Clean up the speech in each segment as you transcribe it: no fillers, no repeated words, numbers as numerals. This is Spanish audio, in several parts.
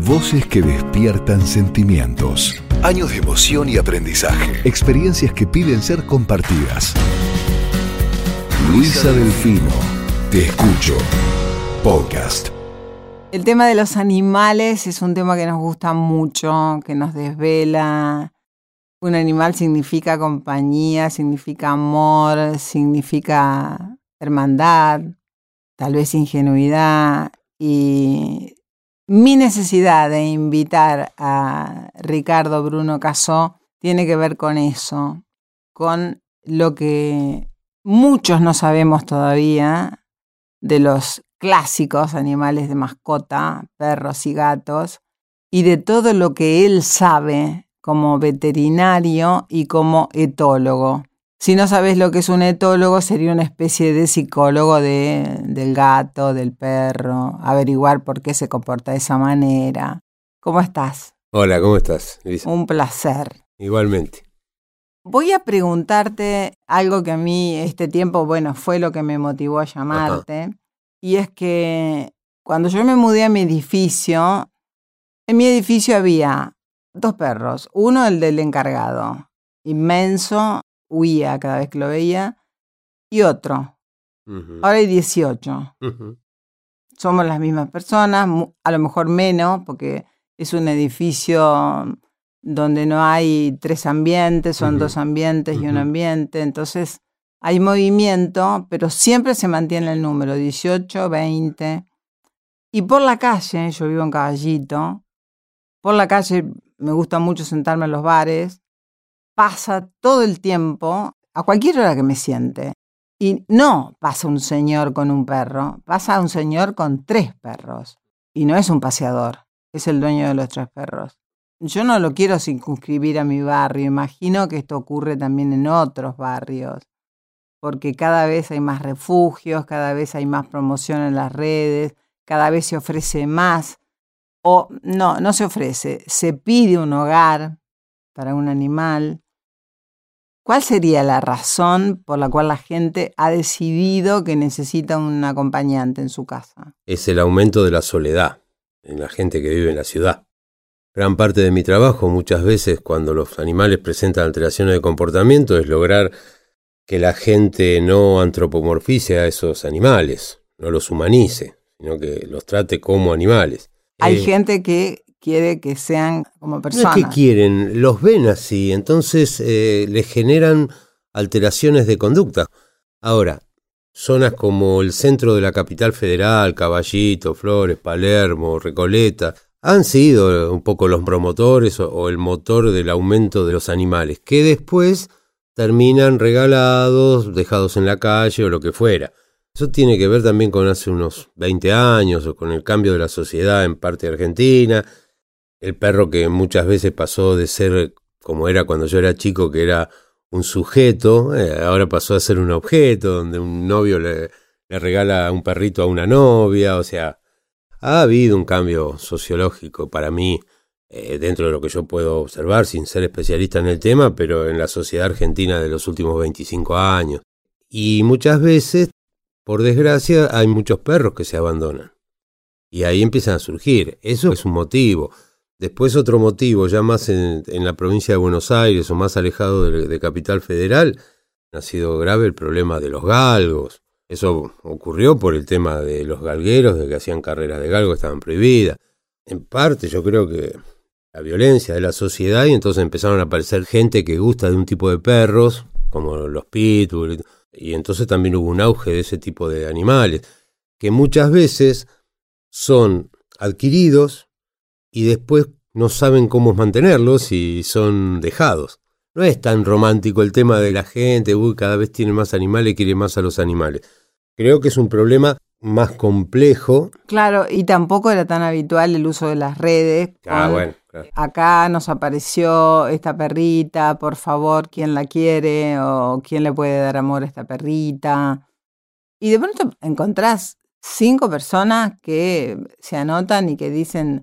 Voces que despiertan sentimientos. Años de emoción y aprendizaje. Experiencias que piden ser compartidas. Luisa Delfino. Te escucho. Podcast. El tema de los animales es un tema que nos gusta mucho, que nos desvela. Un animal significa compañía, significa amor, significa hermandad, tal vez ingenuidad. Y mi necesidad de invitar a Ricardo Bruno Casó tiene que ver con eso, con lo que muchos no sabemos todavía de los clásicos animales de mascota, perros y gatos, y de todo lo que él sabe como veterinario y como etólogo. Si no sabes lo que es un etólogo, sería una especie de psicólogo del gato, del perro, averiguar por qué se comporta de esa manera. ¿Cómo estás? Hola, ¿cómo estás, Luisa? Un placer. Igualmente. Voy a preguntarte algo que a mí este tiempo, fue lo que me motivó a llamarte. Ajá. Y es que cuando yo me mudé a mi edificio, en mi edificio había 2 perros. Uno, el del encargado, inmenso, huía cada vez que lo veía, y otro. Uh-huh. Ahora hay 18. Uh-huh. Somos las mismas personas, a lo mejor menos, porque es un edificio donde no hay 3 ambientes, son uh-huh. 2 ambientes uh-huh. y un ambiente, entonces hay movimiento, pero siempre se mantiene el número, 18, 20. Y por la calle, yo vivo en Caballito, por la calle me gusta mucho sentarme en los bares, pasa todo el tiempo, a cualquier hora que me siente. Y no pasa un señor con un perro, pasa un señor con 3 perros. Y no es un paseador, es el dueño de los 3 perros. Yo no lo quiero circunscribir a mi barrio, imagino que esto ocurre también en otros barrios, porque cada vez hay más refugios, cada vez hay más promoción en las redes, cada vez se ofrece más, o no se ofrece, se pide un hogar para un animal. ¿Cuál sería la razón por la cual la gente ha decidido que necesita un acompañante en su casa? Es el aumento de la soledad en la gente que vive en la ciudad. Gran parte de mi trabajo, muchas veces, cuando los animales presentan alteraciones de comportamiento, es lograr que la gente no antropomorfice a esos animales, no los humanice, sino que los trate como animales. Hay gente que quiere que sean como personas. No es que quieren, los ven así, entonces les generan alteraciones de conducta. Ahora, zonas como el centro de la capital federal, Caballito, Flores, Palermo, Recoleta, han sido un poco los promotores o el motor del aumento de los animales, que después terminan regalados, dejados en la calle o lo que fuera. Eso tiene que ver también con hace unos 20 años o con el cambio de la sociedad en parte argentina. El perro que muchas veces pasó de ser como era cuando yo era chico, que era un sujeto, ahora pasó a ser un objeto, donde un novio le regala un perrito a una novia. O sea, ha habido un cambio sociológico para mí, dentro de lo que yo puedo observar, sin ser especialista en el tema, pero en la sociedad argentina de los últimos 25 años. Y muchas veces, por desgracia, hay muchos perros que se abandonan. Y ahí empiezan a surgir. Eso es un motivo. Después otro motivo, ya más en la provincia de Buenos Aires o más alejado de Capital Federal, ha sido grave el problema de los galgos. Eso ocurrió por el tema de los galgueros, de que hacían carreras de galgos, estaban prohibidas. En parte yo creo que la violencia de la sociedad, y entonces empezaron a aparecer gente que gusta de un tipo de perros, como los pitbull, y entonces también hubo un auge de ese tipo de animales, que muchas veces son adquiridos y después no saben cómo mantenerlos y son dejados. No es tan romántico el tema de la gente, cada vez tiene más animales, quiere más a los animales. Creo que es un problema más complejo. Claro, y tampoco era tan habitual el uso de las redes. Bueno, claro. Acá nos apareció esta perrita, por favor, ¿quién la quiere? O ¿quién le puede dar amor a esta perrita? Y de pronto encontrás 5 personas que se anotan y que dicen,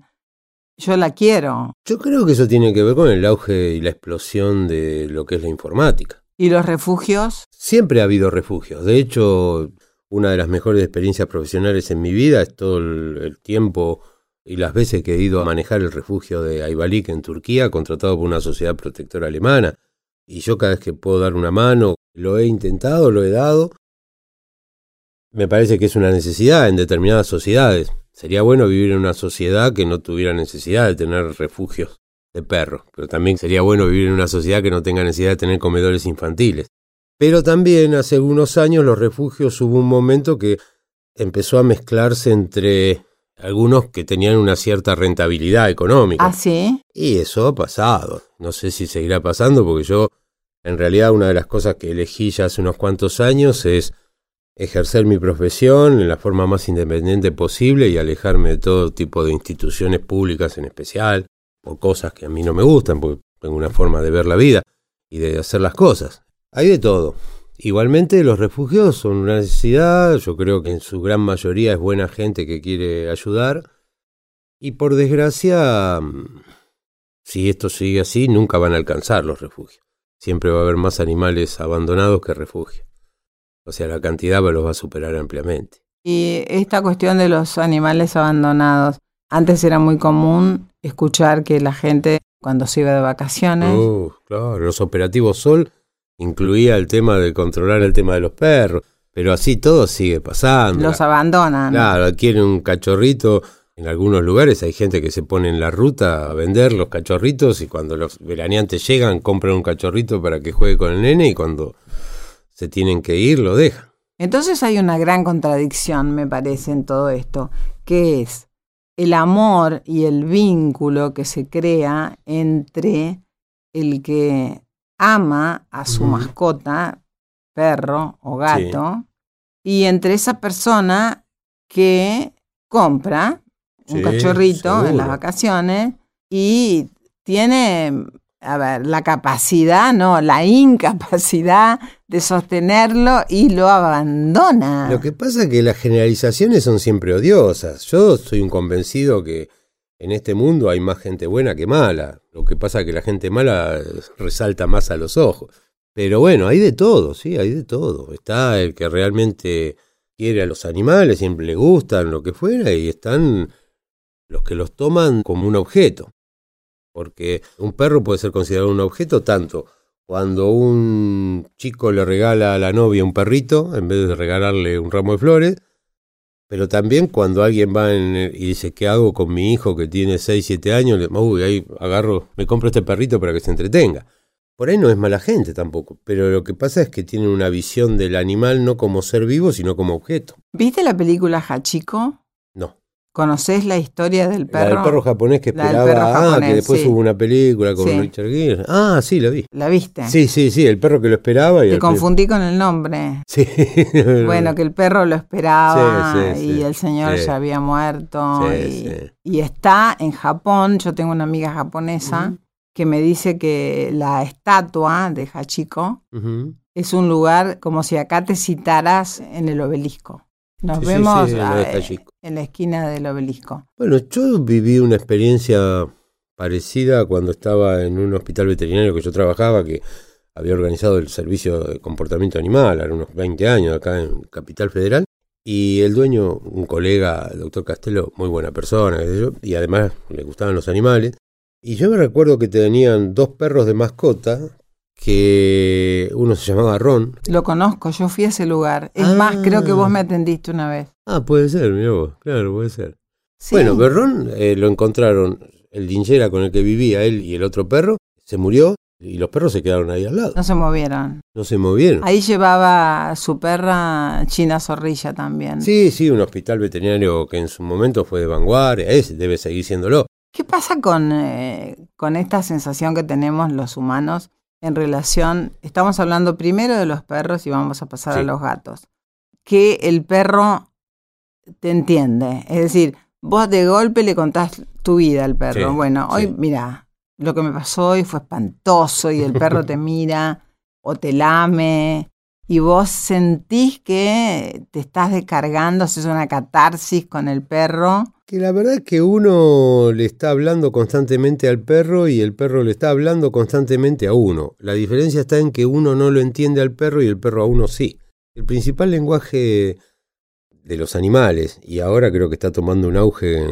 yo la quiero. Yo creo que eso tiene que ver con el auge y la explosión de lo que es la informática. ¿Y los refugios? Siempre ha habido refugios. De hecho, una de las mejores experiencias profesionales en mi vida es todo el tiempo y las veces que he ido a manejar el refugio de Ayvalık en Turquía, contratado por una sociedad protectora alemana, y yo cada vez que puedo dar una mano, lo he intentado, lo he dado. Me parece que es una necesidad en determinadas sociedades. Sería bueno vivir en una sociedad que no tuviera necesidad de tener refugios de perros, pero también sería bueno vivir en una sociedad que no tenga necesidad de tener comedores infantiles. Pero también hace unos años los refugios hubo un momento que empezó a mezclarse entre algunos que tenían una cierta rentabilidad económica. ¿Ah, sí? Y eso ha pasado. No sé si seguirá pasando porque yo, en realidad, una de las cosas que elegí ya hace unos cuantos años es ejercer mi profesión en la forma más independiente posible y alejarme de todo tipo de instituciones públicas en especial, por cosas que a mí no me gustan, porque tengo una forma de ver la vida y de hacer las cosas. Hay de todo. Igualmente los refugios son una necesidad, yo creo que en su gran mayoría es buena gente que quiere ayudar y por desgracia, si esto sigue así, nunca van a alcanzar los refugios. Siempre va a haber más animales abandonados que refugios. O sea, la cantidad los va a superar ampliamente. Y esta cuestión de los animales abandonados, antes era muy común escuchar que la gente cuando se iba de vacaciones... Claro, los operativos Sol incluía el tema de controlar el tema de los perros, pero así todo sigue pasando. Los abandonan. Claro, adquieren un cachorrito. En algunos lugares hay gente que se pone en la ruta a vender los cachorritos y cuando los veraneantes llegan compran un cachorrito para que juegue con el nene y cuando se tienen que ir lo dejan. Entonces hay una gran contradicción, me parece, en todo esto, que es el amor y el vínculo que se crea entre el que ama a su mascota, perro o gato, y entre esa persona que compra un cachorrito seguro en las vacaciones y tiene, la capacidad, no, la incapacidad de sostenerlo y lo abandona. Lo que pasa es que las generalizaciones son siempre odiosas. Yo soy un convencido que en este mundo hay más gente buena que mala. Lo que pasa es que la gente mala resalta más a los ojos. Pero bueno, hay de todo, sí, hay de todo. Está el que realmente quiere a los animales, siempre le gustan, lo que fuera, y están los que los toman como un objeto. Porque un perro puede ser considerado un objeto tanto cuando un chico le regala a la novia un perrito en vez de regalarle un ramo de flores, pero también cuando alguien va y dice, ¿qué hago con mi hijo que tiene 6, 7 años? Ahí agarro, me compro este perrito para que se entretenga. Por ahí no es mala gente tampoco, pero lo que pasa es que tienen una visión del animal no como ser vivo, sino como objeto. ¿Viste la película Hachiko? No. ¿Conocés la historia del perro? La del perro japonés que esperaba, que después hubo una película con Richard Gere. Ah, sí, la vi. ¿La viste? Sí, el perro que lo esperaba. Te confundí con el nombre. Sí. Bueno, que el perro lo esperaba y el señor ya había muerto. Y está en Japón, yo tengo una amiga japonesa que me dice que la estatua de Hachiko es un lugar como si acá te citaras en el obelisco. Nos vemos en la esquina del obelisco. Bueno, yo viví una experiencia parecida cuando estaba en un hospital veterinario que yo trabajaba, que había organizado el servicio de comportamiento animal, hace unos 20 años acá en Capital Federal, y el dueño, un colega, el doctor Castelo, muy buena persona, y además le gustaban los animales, y yo me recuerdo que tenían 2 perros de mascota, que uno se llamaba Ron. Lo conozco, yo fui a ese lugar. Es más, creo que vos me atendiste una vez. Puede ser, mirá vos, claro, puede ser. Sí. Bueno, pero Ron lo encontraron, el linchera con el que vivía él y el otro perro, se murió y los perros se quedaron ahí al lado. No se movieron. No se movieron. Ahí llevaba su perra China Zorrilla también. Sí, un hospital veterinario que en su momento fue de vanguardia, debe seguir siéndolo. ¿Qué pasa con esta sensación que tenemos los humanos en relación, estamos hablando primero de los perros y vamos a pasar a los gatos, que el perro te entiende? Es decir, vos de golpe le contás tu vida al perro. Bueno, hoy, mira, lo que me pasó hoy fue espantoso y el perro te mira o te lame y vos sentís que te estás descargando, haces una catarsis con el perro. Que la verdad es que uno le está hablando constantemente al perro y el perro le está hablando constantemente a uno. La diferencia está en que uno no lo entiende al perro y el perro a uno sí. El principal lenguaje de los animales, y ahora creo que está tomando un auge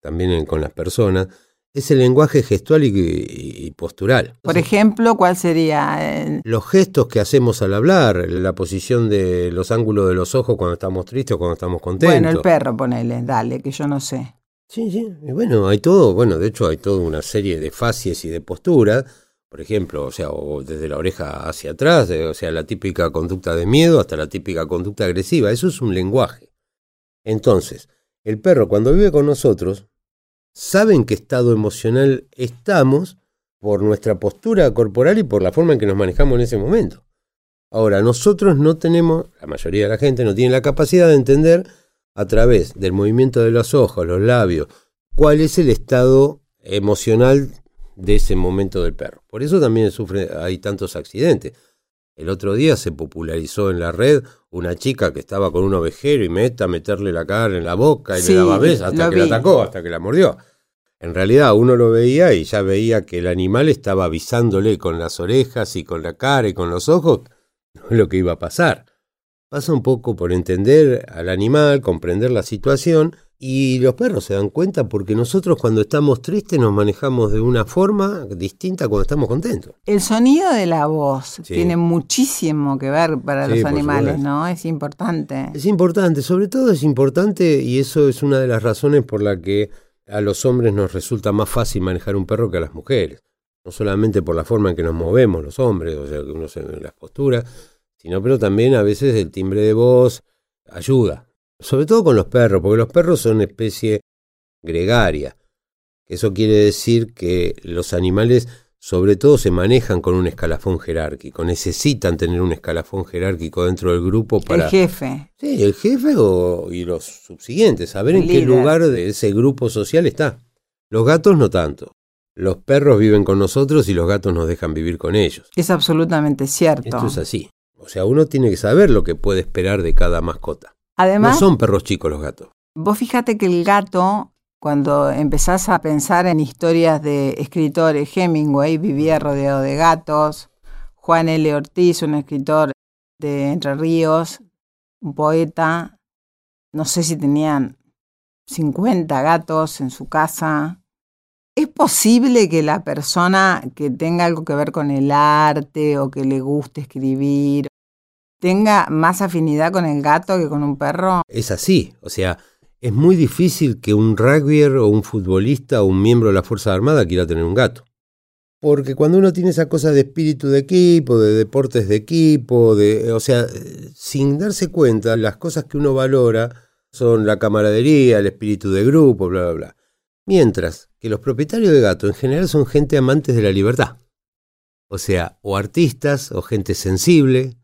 también con las personas, es el lenguaje gestual y postural. Por ejemplo, ¿cuál sería? Los gestos que hacemos al hablar, la posición de los ángulos de los ojos cuando estamos tristes o cuando estamos contentos. Bueno, el perro, ponele, dale, que yo no sé. Sí, y bueno, hay todo, de hecho hay toda una serie de facies y de posturas, por ejemplo, o desde la oreja hacia atrás, la típica conducta de miedo hasta la típica conducta agresiva, eso es un lenguaje. Entonces, el perro cuando vive con nosotros, sabe en qué estado emocional estamos por nuestra postura corporal y por la forma en que nos manejamos en ese momento. Ahora, nosotros no tenemos, la mayoría de la gente no tiene la capacidad de entender a través del movimiento de los ojos, los labios, cuál es el estado emocional de ese momento del perro. Por eso también hay tantos accidentes. El otro día se popularizó en la red una chica que estaba con un ovejero y meterle la cara en la boca y le daba besos hasta que la atacó, hasta que la mordió. En realidad uno lo veía y ya veía que el animal estaba avisándole con las orejas y con la cara y con los ojos lo que iba a pasar. Pasa un poco por entender al animal, comprender la situación, y los perros se dan cuenta porque nosotros cuando estamos tristes nos manejamos de una forma distinta cuando estamos contentos. El sonido de la voz tiene muchísimo que ver para los animales, ¿no? Es importante. Es importante, sobre todo es importante, y eso es una de las razones por la que a los hombres nos resulta más fácil manejar un perro que a las mujeres. No solamente por la forma en que nos movemos los hombres, que uno se ve en las posturas, pero también a veces el timbre de voz ayuda. Sobre todo con los perros, porque los perros son una especie gregaria. Eso quiere decir que los animales sobre todo se manejan con un escalafón jerárquico, necesitan tener un escalafón jerárquico dentro del grupo para... El jefe. Sí, el jefe y los subsiguientes, saber en qué lugar de ese grupo social está. Los gatos no tanto. Los perros viven con nosotros y los gatos nos dejan vivir con ellos. Es absolutamente cierto. Esto es así. Uno tiene que saber lo que puede esperar de cada mascota. Además, no son perros chicos los gatos. Vos fíjate que el gato, cuando empezás a pensar en historias de escritores, Hemingway vivía rodeado de gatos, Juan L. Ortiz, un escritor de Entre Ríos, un poeta, no sé si tenían 50 gatos en su casa. ¿Es posible que la persona que tenga algo que ver con el arte o que le guste escribir tenga más afinidad con el gato que con un perro? Es así, es muy difícil que un rugbyer o un futbolista o un miembro de la Fuerza Armada quiera tener un gato. Porque cuando uno tiene esa cosa de espíritu de equipo, de deportes de equipo, sin darse cuenta, las cosas que uno valora son la camaradería, el espíritu de grupo, bla, bla, bla. Mientras que los propietarios de gatos en general son gente amantes de la libertad. O artistas o gente sensible,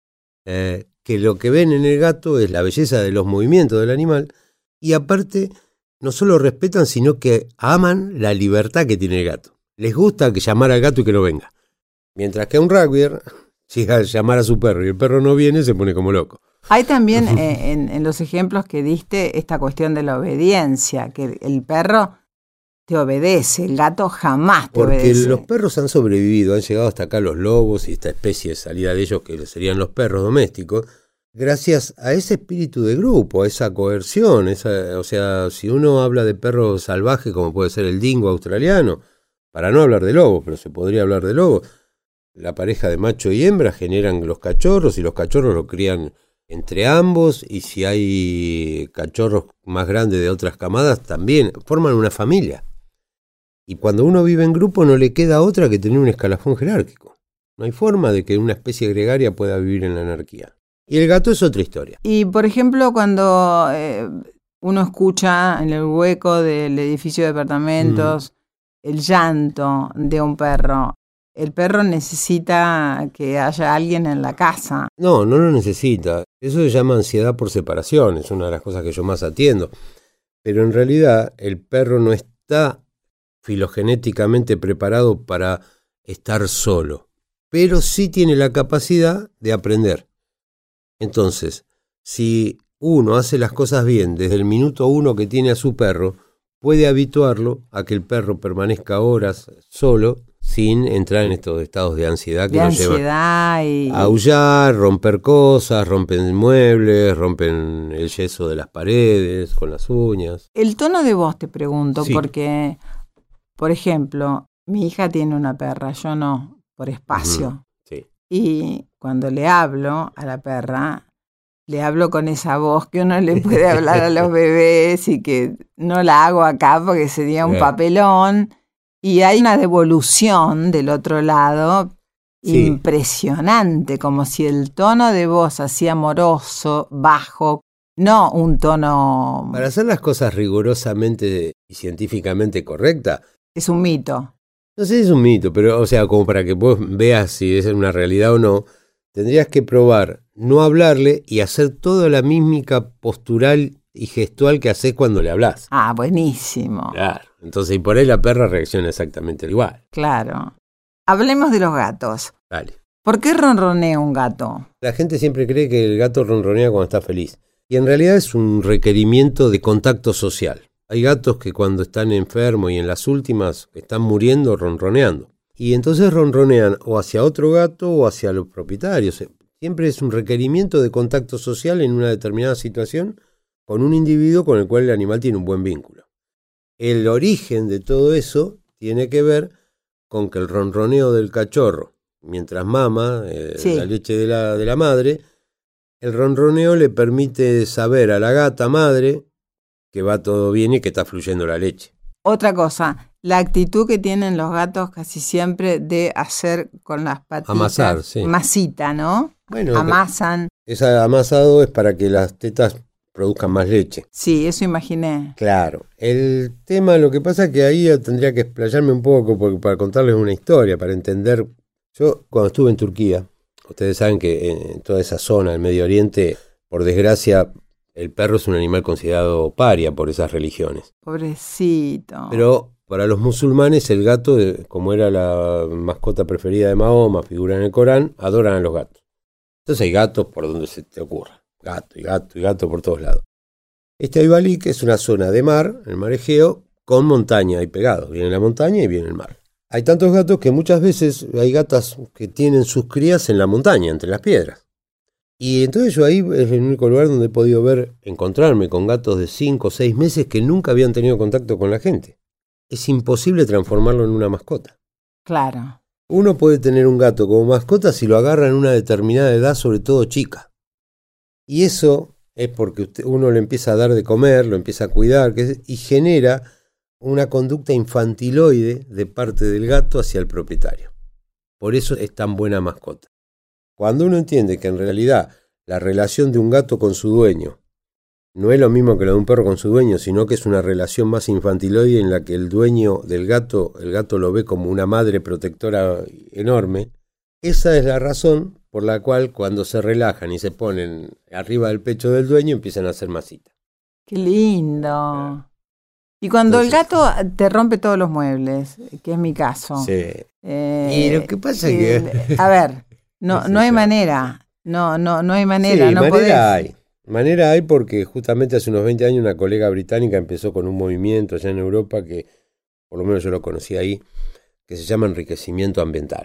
que lo que ven en el gato es la belleza de los movimientos del animal y aparte no solo respetan sino que aman la libertad que tiene el gato. Les gusta llamar al gato y que no venga. Mientras que a un rugbyer llega a llamar a su perro y el perro no viene, se pone como loco. Hay también en los ejemplos que diste esta cuestión de la obediencia, que el perro te obedece, el gato jamás te obedece. Porque los perros han sobrevivido, han llegado hasta acá los lobos y esta especie de salida de ellos que serían los perros domésticos, gracias a ese espíritu de grupo, a esa coerción. Si uno habla de perros salvajes como puede ser el dingo australiano, para no hablar de lobos, pero se podría hablar de lobos, la pareja de macho y hembra generan los cachorros y los cachorros los crían entre ambos, y si hay cachorros más grandes de otras camadas también forman una familia. Y cuando uno vive en grupo no le queda otra que tener un escalafón jerárquico. No hay forma de que una especie gregaria pueda vivir en la anarquía. Y el gato es otra historia. Y por ejemplo, cuando uno escucha en el hueco del edificio de departamentos el llanto de un perro, ¿el perro necesita que haya alguien en la casa? No lo necesita. Eso se llama ansiedad por separación, es una de las cosas que yo más atiendo. Pero en realidad el perro no está filogenéticamente preparado para estar solo, pero sí tiene la capacidad de aprender. Entonces, si uno hace las cosas bien desde el minuto 1 que tiene a su perro, puede habituarlo a que el perro permanezca horas solo sin entrar en estos estados de ansiedad que nos llevan a aullar, romper cosas, rompen muebles, rompen el yeso de las paredes con las uñas. El tono de voz te pregunto, Sí. porque, por ejemplo, mi hija tiene una perra, yo no, por espacio. Sí. Y cuando le hablo a la perra, le hablo con esa voz que uno le puede hablar a los bebés y que no la hago acá porque sería un papelón. Y hay una devolución del otro lado Sí. impresionante, como si el tono de voz así amoroso, bajo, no un tono... Para hacer las cosas rigurosamente y científicamente correctas, Es un mito. no sé si es un mito, pero o sea, como para que vos veas si es una realidad o no, tendrías que probar no hablarle y hacer toda la mímica postural y gestual que haces cuando le hablas. Ah, buenísimo. Claro. Entonces, y por ahí la perra reacciona exactamente igual. Claro. Hablemos de los gatos. Dale. ¿Por qué ronronea un gato? La gente siempre cree que el gato ronronea cuando está feliz. Y en realidad es un requerimiento de contacto social. Hay gatos que cuando están enfermos y en las últimas están muriendo ronroneando. Y entonces ronronean o hacia otro gato o hacia los propietarios. Siempre es un requerimiento de contacto social en una determinada situación con un individuo con el cual el animal tiene un buen vínculo. El origen de todo eso tiene que ver con que el ronroneo del cachorro, mientras mama Sí. la leche de la madre, el ronroneo le permite saber a la gata madre que va todo bien y que está fluyendo la leche. Otra cosa, la actitud que tienen los gatos casi siempre de hacer con las patitas. Amasar, sí. Masita, ¿no? Bueno, Amasan. ese amasado es para que las tetas produzcan más leche. Sí, eso imaginé. Claro. El tema, lo que pasa es que ahí tendría que explayarme un poco porque para contarles una historia, para entender. Yo cuando estuve en Turquía, ustedes saben que en toda esa zona del Medio Oriente, por desgracia, el perro es un animal considerado paria por esas religiones. Pobrecito. Pero para los musulmanes el gato, como era la mascota preferida de Mahoma, figura en el Corán, adoran a los gatos. Entonces hay gatos por donde se te ocurra. Gato y gato y gato por todos lados. Este Ayvalik es una zona de mar, el mar Egeo, con montaña ahí pegado. Viene la montaña y viene el mar. Hay tantos gatos que muchas veces hay gatas que tienen sus crías en la montaña, entre las piedras. Y entonces yo ahí es el único lugar donde he podido encontrarme con gatos de 5 o 6 meses que nunca habían tenido contacto con la gente. Es imposible transformarlo en una mascota. Claro. Uno puede tener un gato como mascota si lo agarra en una determinada edad, sobre todo chica. Y eso es porque uno le empieza a dar de comer, lo empieza a cuidar y genera una conducta infantiloide de parte del gato hacia el propietario. Por eso es tan buena mascota. Cuando uno entiende que en realidad la relación de un gato con su dueño no es lo mismo que la de un perro con su dueño, sino que es una relación más infantiloide en la que el dueño del gato, el gato lo ve como una madre protectora enorme, esa es la razón por la cual cuando se relajan y se ponen arriba del pecho del dueño empiezan a hacer masita. Qué lindo. Y cuando Entonces, el gato te rompe todos los muebles, que es mi caso. Sí. Y lo que pasa es que... A ver, no hay manera. No hay manera. Sí, no manera podés. hay. Manera hay porque justamente hace unos 20 años una colega británica empezó con un movimiento allá en Europa que, por lo menos yo lo conocí ahí, que se llama enriquecimiento ambiental.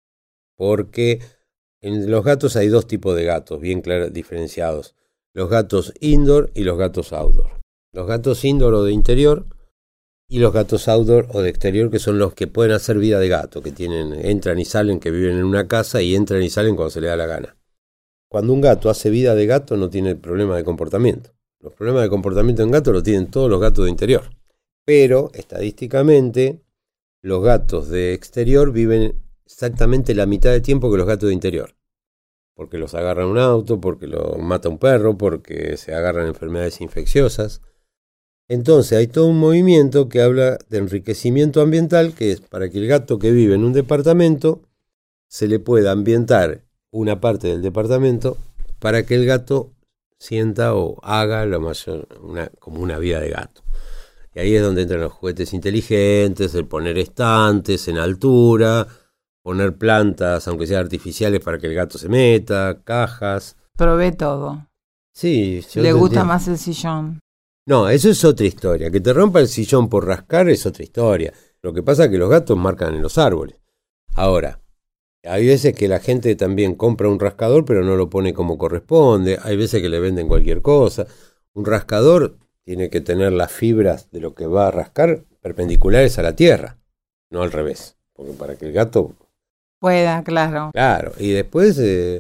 Porque en los gatos hay dos tipos de gatos bien claros, diferenciados. Los gatos indoor y los gatos outdoor. Los gatos indoor o de interior y los gatos outdoor o de exterior, que son los que pueden hacer vida de gato, que entran y salen, que viven en una casa y entran y salen cuando se les da la gana. Cuando un gato hace vida de gato no tiene problema de comportamiento. Los problemas de comportamiento en gato los tienen todos los gatos de interior. Pero, estadísticamente, los gatos de exterior viven exactamente la mitad de tiempo que los gatos de interior. Porque los agarra un auto, porque lo mata un perro, porque se agarran enfermedades infecciosas. Entonces hay todo un movimiento que habla de enriquecimiento ambiental, que es para que el gato que vive en un departamento se le pueda ambientar una parte del departamento para que el gato sienta o haga como una vida de gato. Y ahí es donde entran los juguetes inteligentes, el poner estantes en altura, poner plantas, aunque sean artificiales, para que el gato se meta, cajas. Probé todo. Sí, Le gusta más el sillón. No, eso es otra historia. Que te rompa el sillón por rascar es otra historia. Lo que pasa es que los gatos marcan en los árboles. Ahora, hay veces que la gente también compra un rascador, pero no lo pone como corresponde. Hay veces que le venden cualquier cosa. Un rascador tiene que tener las fibras de lo que va a rascar perpendiculares a la tierra, no al revés. Porque para que el gato pueda, claro. Claro, y después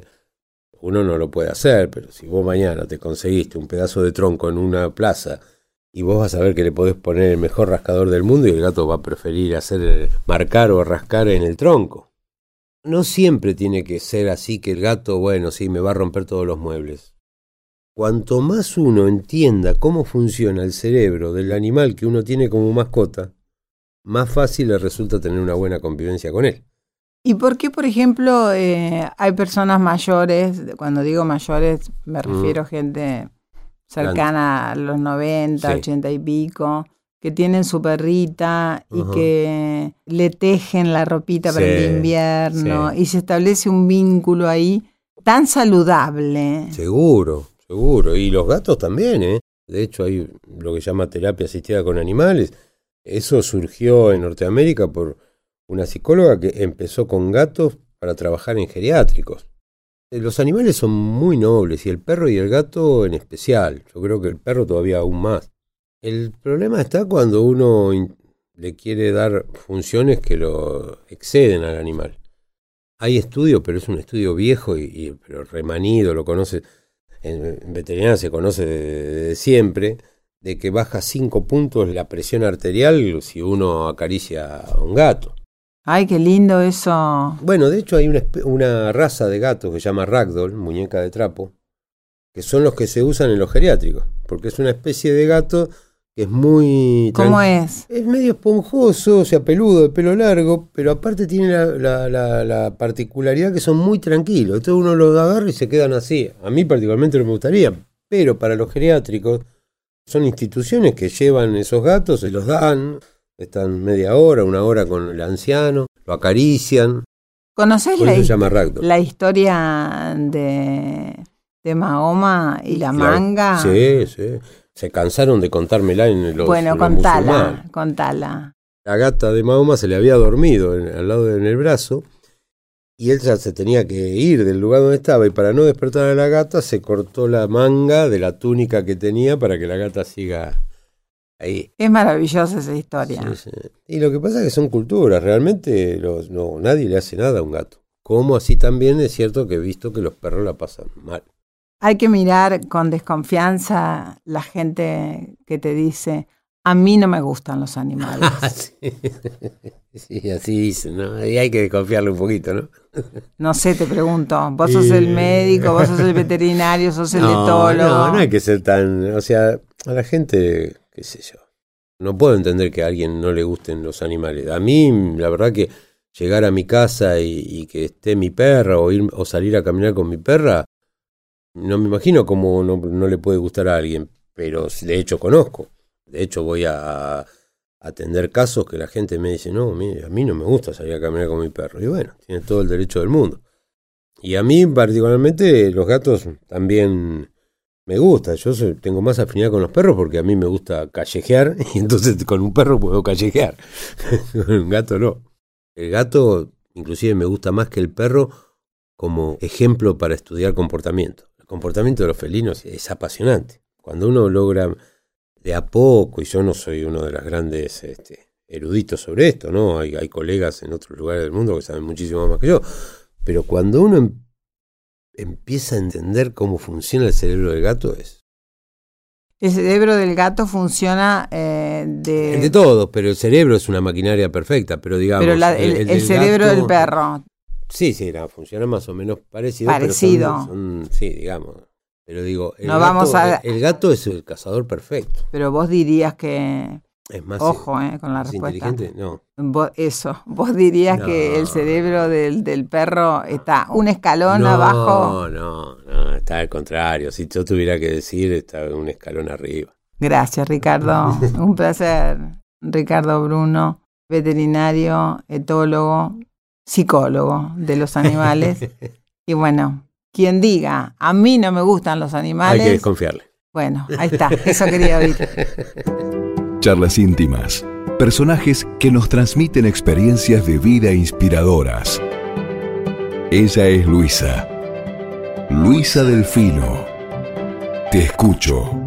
uno no lo puede hacer, pero si vos mañana te conseguiste un pedazo de tronco en una plaza y vos vas a ver que le podés poner el mejor rascador del mundo y el gato va a preferir marcar o rascar en el tronco. No siempre tiene que ser así que el gato, bueno, sí, me va a romper todos los muebles. Cuanto más uno entienda cómo funciona el cerebro del animal que uno tiene como mascota, más fácil le resulta tener una buena convivencia con él. ¿Y por qué, por ejemplo, hay personas mayores, cuando digo mayores me refiero a gente cercana a los 90, sí, 80 y pico, que tienen su perrita y que le tejen la ropita para el invierno y se establece un vínculo ahí tan saludable? Seguro. Y los gatos también, ¿eh? De hecho, hay lo que se llama terapia asistida con animales. Eso surgió en Norteamérica por una psicóloga que empezó con gatos para trabajar en geriátricos. Los animales son muy nobles, y el perro y el gato en especial. Yo creo que el perro todavía aún más. El problema está cuando uno le quiere dar funciones que lo exceden al animal. Hay estudios, pero es un estudio viejo pero remanido, lo conoce. En veterinaria se conoce de siempre, de que baja 5 puntos la presión arterial si uno acaricia a un gato. ¡Ay, qué lindo eso! Bueno, de hecho hay una raza de gatos que se llama Ragdoll, muñeca de trapo, que son los que se usan en los geriátricos, porque es una especie de gato que es muy... ¿Cómo es? Es medio esponjoso, o sea, peludo, de pelo largo, pero aparte tiene la particularidad que son muy tranquilos. Entonces uno los agarra y se quedan así. A mí particularmente no me gustaría, pero para los geriátricos son instituciones que llevan esos gatos, se los dan, están media hora, 1 hora con el anciano, lo acarician. ¿Conocés la historia de Mahoma y la manga? Sí. Se cansaron de contármela en los contala. La gata de Mahoma se le había dormido al lado en el brazo y él ya se tenía que ir del lugar donde estaba, y para no despertar a la gata se cortó la manga de la túnica que tenía para que la gata siga ahí. Es maravillosa esa historia. Sí. Y lo que pasa es que son culturas, realmente nadie le hace nada a un gato. Como así también es cierto que he visto que los perros la pasan mal. Hay que mirar con desconfianza la gente que te dice, a mí no me gustan los animales. Sí, así dicen, ¿no? Y hay que desconfiarle un poquito, ¿no? No sé, te pregunto, vos sos el médico, vos sos el veterinario, sos el etólogo. No hay que ser tan... O sea, a la gente, qué sé yo. No puedo entender que a alguien no le gusten los animales. A mí, la verdad que llegar a mi casa y que esté mi perra o salir a caminar con mi perra... No me imagino cómo no le puede gustar a alguien, pero de hecho conozco. De hecho voy a atender casos que la gente me dice, no, mire, a mí no me gusta salir a caminar con mi perro. Y bueno, tiene todo el derecho del mundo. Y a mí particularmente los gatos también me gustan. Yo tengo más afinidad con los perros porque a mí me gusta callejear, y entonces con un perro puedo callejear. Con un gato no. El gato inclusive me gusta más que el perro como ejemplo para estudiar comportamiento. El comportamiento de los felinos es apasionante. Cuando uno logra de a poco, y yo no soy uno de los grandes eruditos sobre esto, ¿no? Hay colegas en otros lugares del mundo que saben muchísimo más que yo, pero cuando uno empieza a entender cómo funciona el cerebro del gato El cerebro del gato funciona de todos, pero el cerebro es una maquinaria perfecta, pero digamos... Pero el cerebro del perro... Sí, funciona más o menos parecido. Pero sí, digamos. Pero digo, el gato es el cazador perfecto. Pero vos dirías que... Es más, ojo, con la respuesta. Inteligente, no. Vos dirías que el cerebro del perro está un escalón abajo. No, está al contrario. Si yo tuviera que decir, está un escalón arriba. Gracias, Ricardo. Un placer. Ricardo Bruno, veterinario, etólogo, psicólogo de los animales. Y bueno, quien diga, a mí no me gustan los animales... Hay que desconfiarle. Bueno, ahí está, eso quería oír. Charlas íntimas Personajes que nos transmiten experiencias de vida inspiradoras. Ella es Luisa. Luisa Delfino. Te escucho.